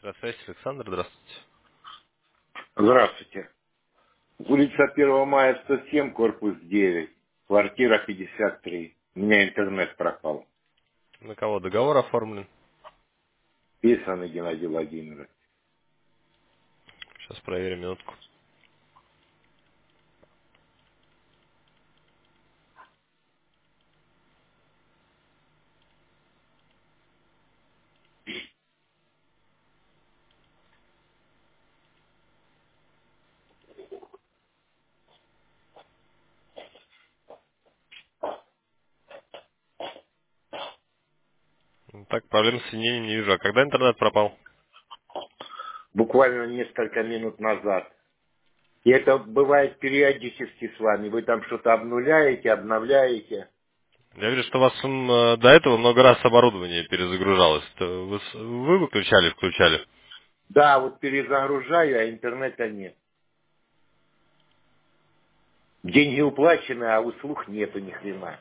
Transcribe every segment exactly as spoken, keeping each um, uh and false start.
Здравствуйте, Александр, здравствуйте. Здравствуйте. Улица первого мая сто семь, корпус девять, квартира пятьдесят три. У меня интернет пропал. На кого договор оформлен? Писанный Геннадий Владимирович. Сейчас проверим минутку. Так, проблем с соединением не вижу. А когда интернет пропал? Буквально несколько минут назад. И это бывает периодически с вами. Вы там что-то обнуляете, обновляете. Я вижу, что у вас м, э, до этого много раз оборудование перезагружалось. Это Вы, с- вы выключали, включали? Да, вот перезагружаю, а интернета нет. Деньги уплачены, а услуг нету ни хрена.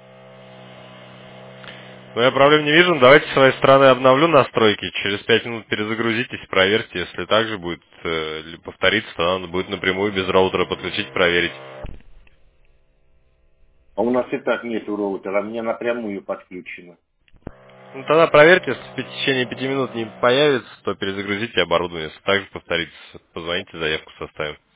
Ну, я проблем не вижу. Давайте с своей стороны обновлю настройки. Через пять минут перезагрузитесь, проверьте. Если так же будет э, или повторится, то надо будет напрямую без роутера подключить, проверить. А у нас и так нету роутера, мне напрямую подключено. Ну, тогда проверьте, если в течение пяти минут не появится, то перезагрузите оборудование. Если так же повторится, позвоните, заявку составим.